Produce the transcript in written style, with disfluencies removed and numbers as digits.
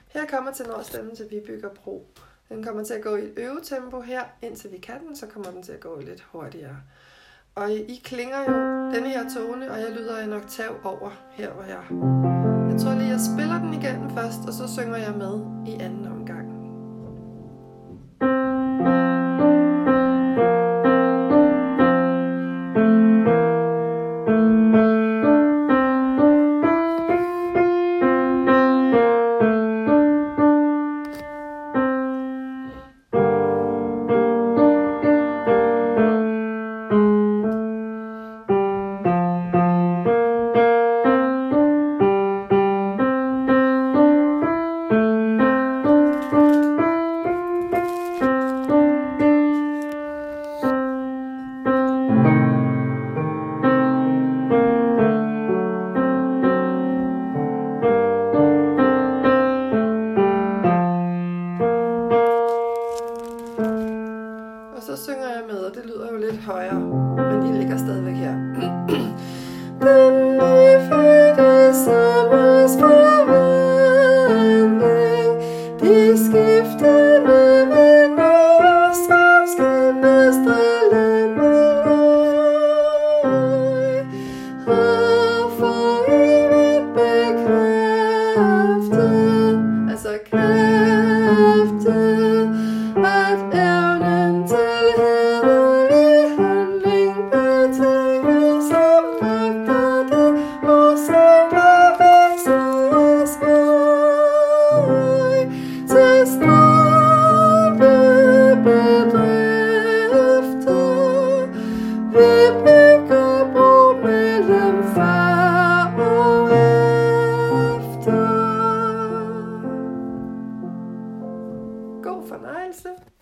Her kommer tenorstemmen til Vi bygger bro. Den kommer til at gå i et øvetempo her, indtil vi kan den, så kommer den til at gå lidt hurtigere. Og I klinger jo denne her tone, og jeg lyder en oktav over her, hvor jeg tror lige, jeg spiller den igennem først, og så synger jeg med i anden omgang. Og så synger jeg med, og det lyder jo lidt højere, men I ligger stadigvæk her. Den nyfødte sommers forvandling, de skiftende vinder, solskinne strålen med løg, har for evigt bekræftet, altså kræftet, at evnen til hederlig handling betinges som magter det, og sejler vækster os vej til stolte bedrifter. Vi bygger bro mellem før og efter. God fornøjelse.